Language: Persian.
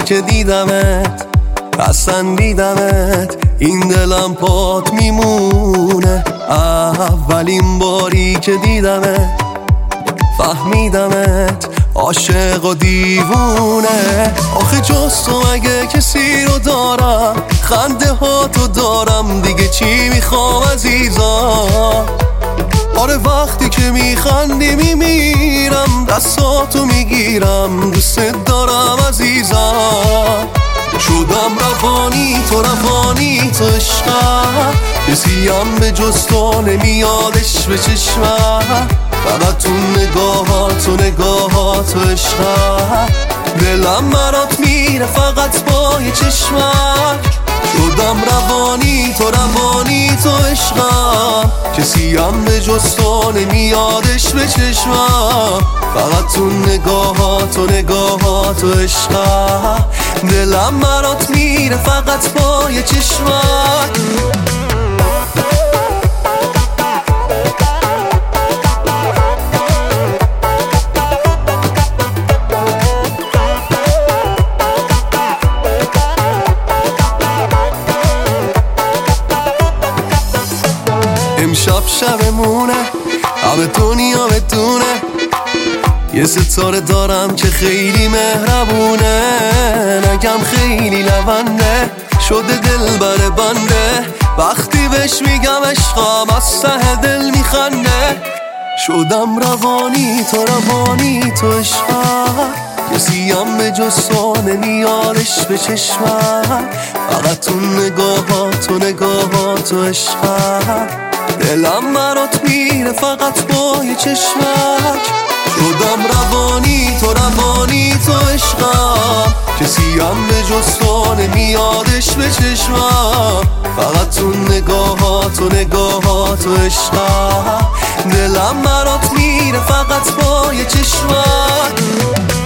که دیدمت پسندیدمت این دلم پات میمونه. اولین باری که دیدمت فهمیدمت عاشق و دیوونه. آخه جز تو مگه کسی رو دارم، خنده ها تو دارم، دیگه چی میخوام عزیزم. آره وقتی که میخندی میمیرم، دستاتو میگیرم، دوست دارم عزیزم. شدم روانی تو روانی تو عشقم، کسیم به جز تو نمیادش به چشمم. فقط تو نگاهات و نگاهات و عشقم، دلم برات میره فقط با یه چشمک. شدم روانی تو روانی تو عشقم، کسیم به جز تو نمیادش به چشمم. فقط تو نگاهات و نگاهات و عشقم، دلم برات میره فقط با یه چشمک. امشب شبمونه، همه دنیا بدونه، یه ستاره دارم که خیلی مهربونه. نگم خیلی لونده، شده دل بر بنده، وقتی بهش میگم عشقم از ته دل میخنده. شدم روانی تو روانی تو عشقم، کسیم به جز تو نمیادش به چشمم. فقط تو نگاهات و نگاهات و عشقم، دلم برات میره فقط با یه چشمک. شدم روانی تو روانی تو عشقم، کسیم به جز تو نمیادش به چشمم. فقط تو نگاهات و نگاهات و عشقم، دلم برات میره فقط با یه چشمک.